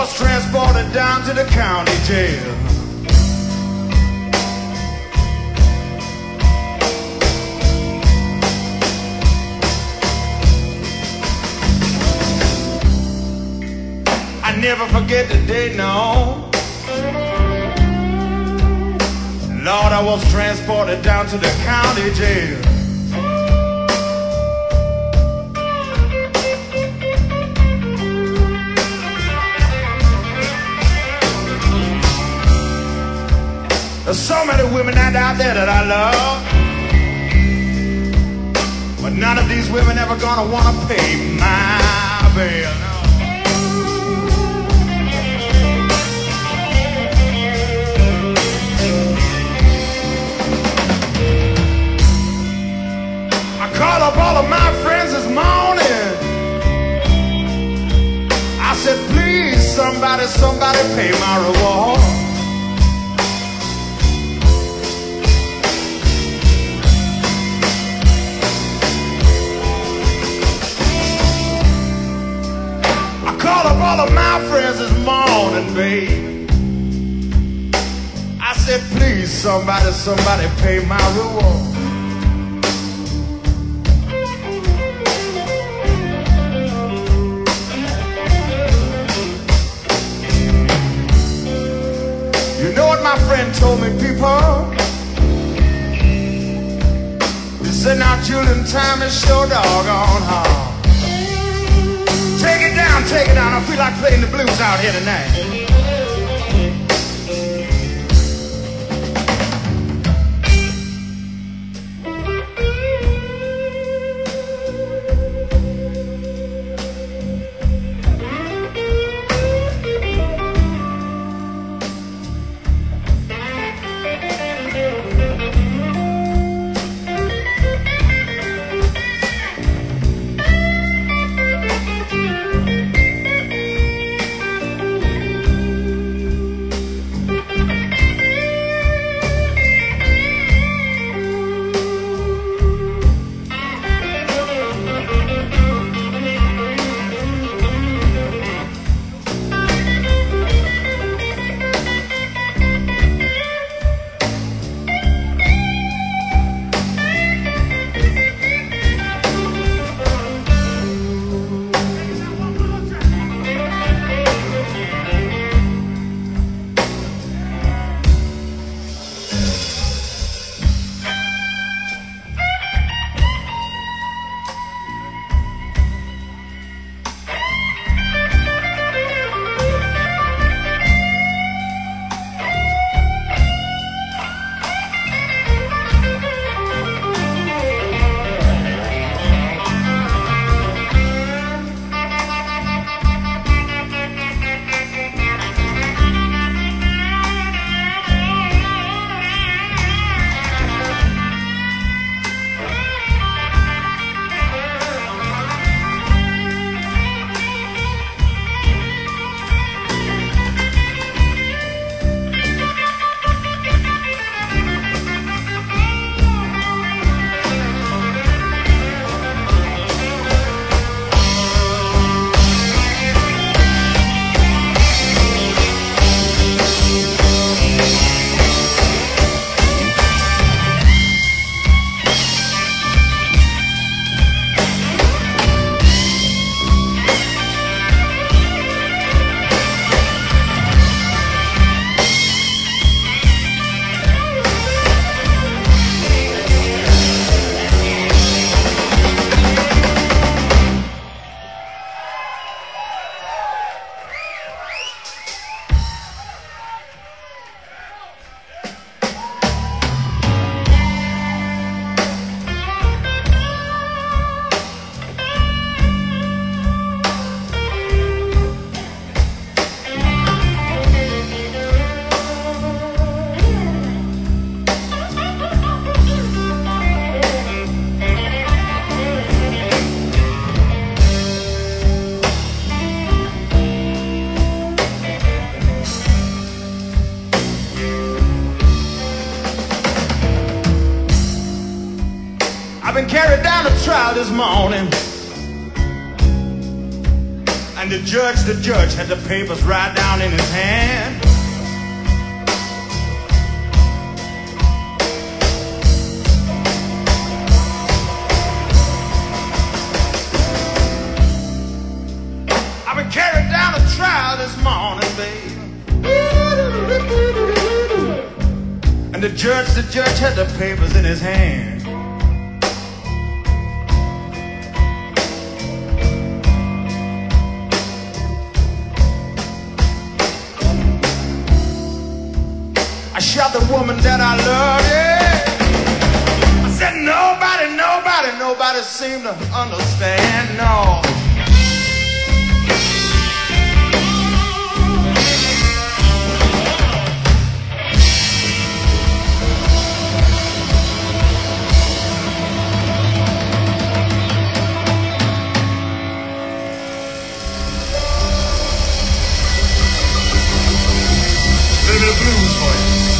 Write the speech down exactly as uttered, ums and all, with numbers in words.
was transported down to the county jail. I never forget the day, no. Lord, I was transported down to the county jail. There's so many women out there that I love, but none of these women ever gonna wanna pay my bill. No. Called up all of my friends this morning. I said, please, somebody, somebody pay my reward. I called up all of my friends this morning, babe. I said, please, somebody, somebody pay my reward. My friend told me, people, he said, now Julian, time is so doggone hard. Take it down, take it down. I feel like playing the blues out here tonight. I've been carried down to trial this morning. And the judge, the judge had the papers right down in his hand. I've been carried down a trial this morning, babe. And the judge, the judge had the papers in his hand. I shot the woman that I loved, yeah. I said nobody, nobody, nobody seemed to understand, no. A little bit of blues for you.